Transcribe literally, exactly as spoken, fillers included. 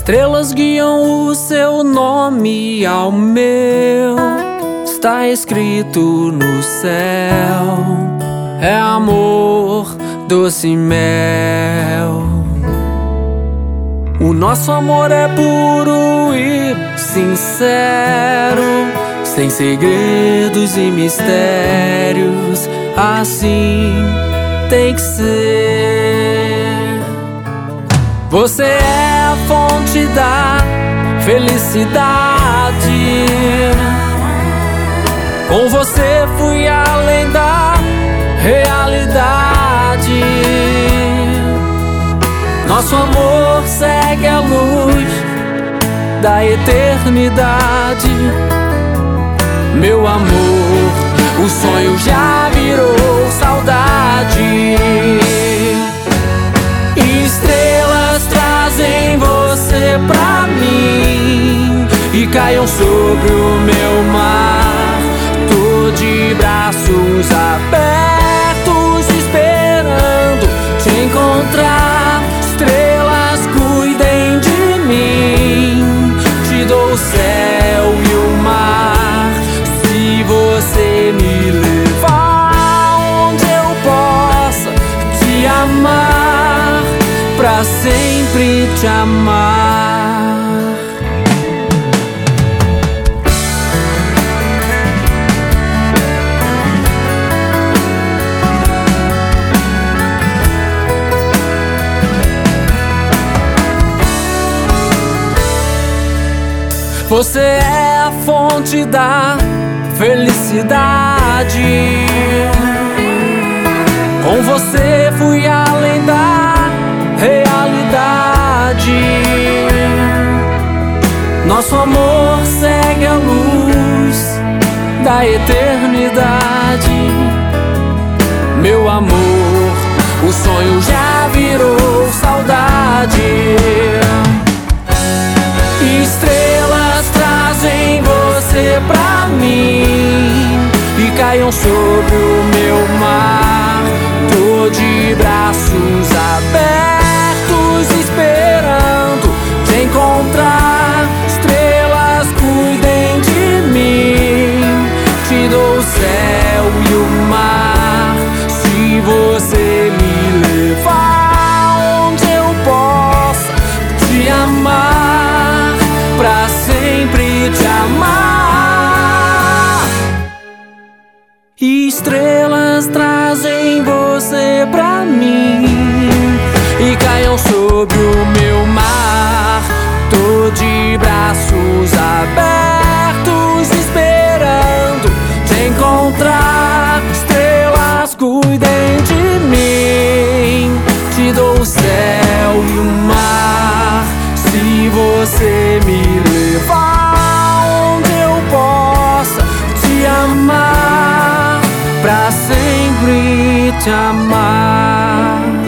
Estrelas guiam o seu nome ao meu, está escrito no céu. É amor, doce mel. O nosso amor é puro e sincero, sem segredos e mistérios. Assim tem que ser. Você é a fonte da felicidade. Com você fui além da realidade. Nosso amor segue a luz da eternidade. Meu amor, o sonho já virou saudade. Estrelas trazem você pra mim e caiam sobre o meu mar. Tô de braços abertos esperando te encontrar. Estrelas, cuidem de mim, te dou o céu e o mar. Se você me levar onde eu possa te amar, pra sempre te amar. Você é a fonte da felicidade. Com você fui além da realidade. Nosso amor segue a luz da eternidade. Meu amor, o sonho já virou saudade. Estrelas trazem você pra mim e caiam sobre o meu mar. Tô de braços abertos esperando te encontrar. Estrelas, cuidem de mim, te dou o céu e o mar. Se você me levar onde eu possa te amar, pra sempre te amar. Estrelas trazem você pra mim e caiam sobre o meu mar. Tô de braços abertos esperando te encontrar. Estrelas, cuidem de mim, te dou o céu e o mar. Se você me levar onde eu possa te amar, pra sempre te amar.